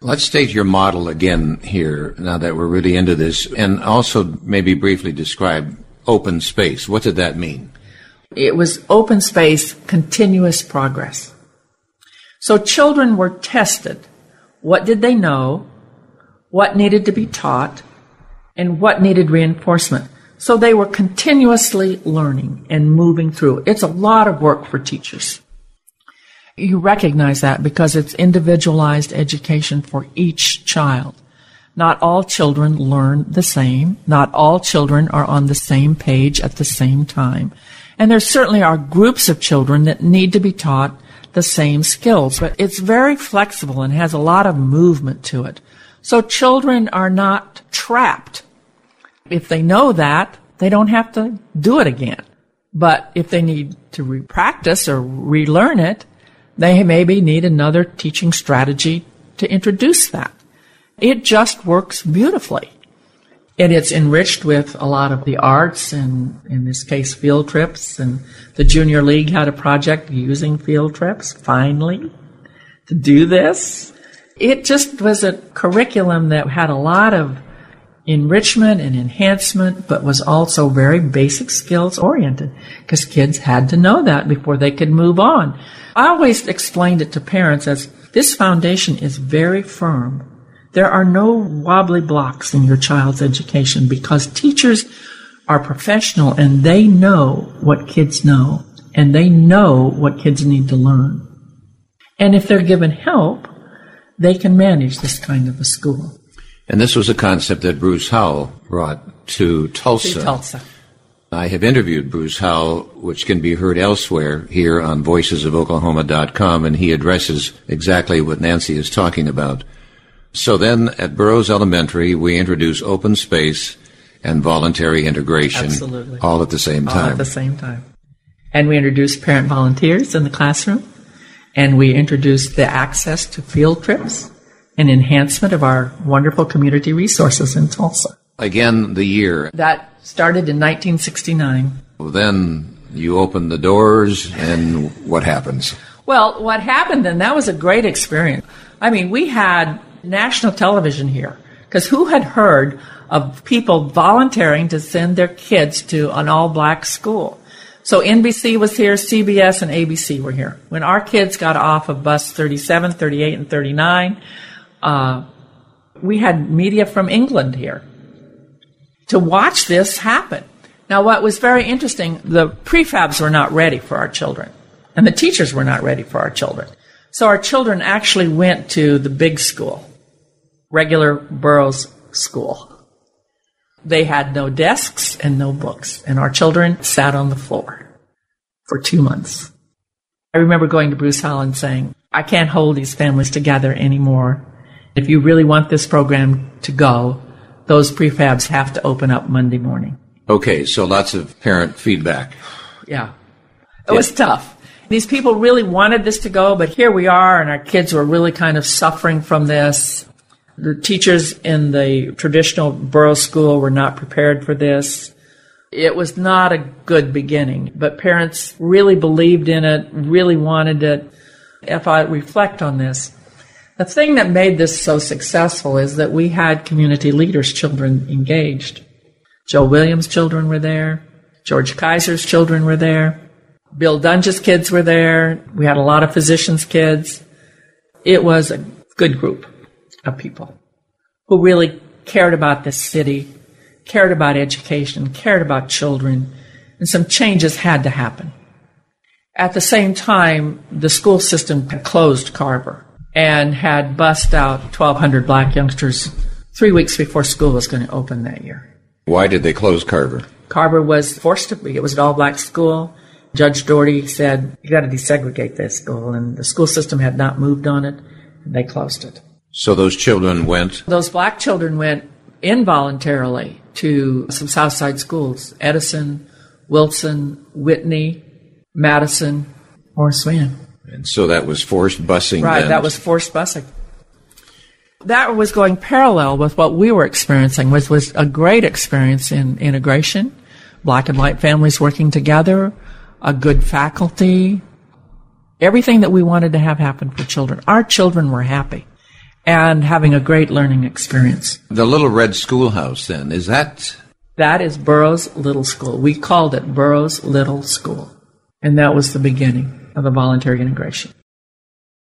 Let's state your model again here, now that we're really into this, and also maybe briefly describe open space. What did that mean? It was open space, continuous progress. So children were tested. What did they know? What needed to be taught? And what needed reinforcement? So they were continuously learning and moving through. It's a lot of work for teachers. You recognize that because it's individualized education for each child. Not all children learn the same. Not all children are on the same page at the same time. And there certainly are groups of children that need to be taught the same skills. But it's very flexible and has a lot of movement to it. So children are not trapped. If they know that, they don't have to do it again. But if they need to re-practice or relearn it, they maybe need another teaching strategy to introduce that. It just works beautifully. And it's enriched with a lot of the arts, and in this case, field trips. And the Junior League had a project using field trips, finally, to do this. It just was a curriculum that had a lot of enrichment and enhancement, but was also very basic skills oriented, because kids had to know that before they could move on. I always explained it to parents as this foundation is very firm. There are no wobbly blocks in your child's education because teachers are professional and they know what kids know and they know what kids need to learn. And if they're given help, they can manage this kind of a school. And this was a concept that Bruce Howell brought to Tulsa. I have interviewed Bruce Howell, which can be heard elsewhere here on voicesofoklahoma.com, and he addresses exactly what Nancy is talking about. So then at Burroughs Elementary, we introduce open space and voluntary integration. Absolutely. All at the same time. All at the same time. And we introduce parent volunteers in the classroom, and we introduce the access to field trips and enhancement of our wonderful community resources in Tulsa. Again, the year. That started in 1969. Then you open the doors, and what happens? Well, what happened then, that was a great experience. I mean, we had national television here, because who had heard of people volunteering to send their kids to an all-black school? So NBC was here, CBS and ABC were here. When our kids got off of bus 37, 38, and 39, we had media from England here to watch this happen. Now, what was very interesting, the prefabs were not ready for our children, and the teachers were not ready for our children. So our children actually went to the big school, regular Burroughs school. They had no desks and no books, and our children sat on the floor for 2 months. I remember going to Bruce Howell and saying, I can't hold these families together anymore. If you really want this program to go, those prefabs have to open up Monday morning. Okay, so lots of parent feedback. Yeah. It was tough. These people really wanted this to go, but here we are, and our kids were really kind of suffering from this. The teachers in the traditional Burroughs school were not prepared for this. It was not a good beginning, but parents really believed in it, really wanted it. If I reflect on this, the thing that made this so successful is that we had community leaders' children engaged. Joe Williams' children were there. George Kaiser's children were there. Bill Dunge's kids were there. We had a lot of physicians' kids. It was a good group of people who really cared about the city, cared about education, cared about children, and some changes had to happen. At the same time, the school system had closed Carver and had bussed out 1,200 black youngsters 3 weeks before school was going to open that year. Why did they close Carver? Carver was forced to be. It was an all-black school. Judge Doherty said, you got to desegregate this school, and the school system had not moved on it, and they closed it. So those children went? Those black children went involuntarily to some South Side schools, Edison, Wilson, Whitney, Madison, Horace Mann. And so that was forced busing. Right, then. that was forced busing. That was going parallel with what we were experiencing, which was a great experience in integration, black and white families working together, a good faculty, everything that we wanted to have happen for children. Our children were happy. and having a great learning experience. The Little Red Schoolhouse, then, is that? That is Burroughs Little School. We called it Burroughs Little School. And that was the beginning of the voluntary integration.